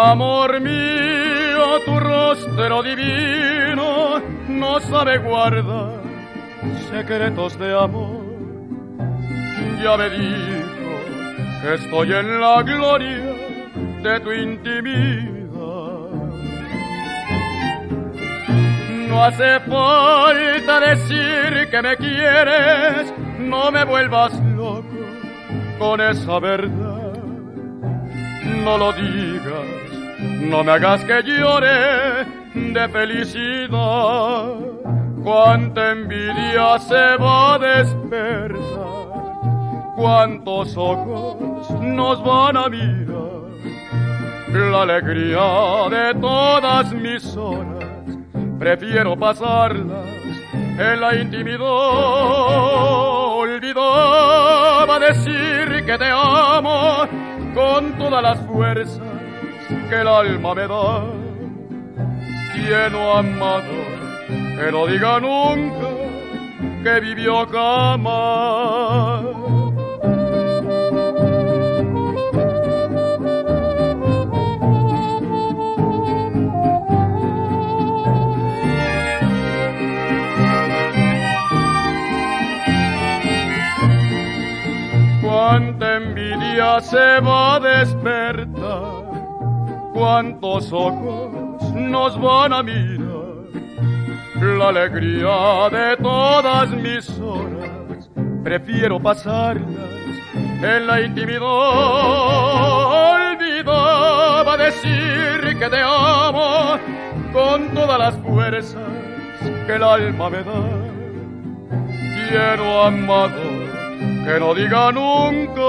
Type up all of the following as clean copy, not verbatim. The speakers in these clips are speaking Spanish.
Amor mío, tu rostro divino no sabe guardar secretos de amor. Ya me dijo que estoy en la gloria de tu intimidad. No hace falta decir que me quieres, no me vuelvas loco con esa verdad. No lo digas, no me hagas que llore de felicidad. Cuánta envidia se va a despertar, cuántos ojos nos van a mirar. La alegría de todas mis horas prefiero pasarlas en la intimidad. Olvidaba decir que te amo con todas las fuerzas que el alma me da. Quien no ha amado, que no diga nunca que vivió jamás. Cuánta envidia se va a despertar, cuántos ojos nos van a mirar. La alegría de todas mis horas prefiero pasarlas en la intimidad. Olvidaba decir que te amo con todas las fuerzas que el alma me da. Quiero amado, que no diga nunca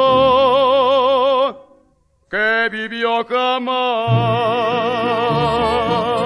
que vivió jamás.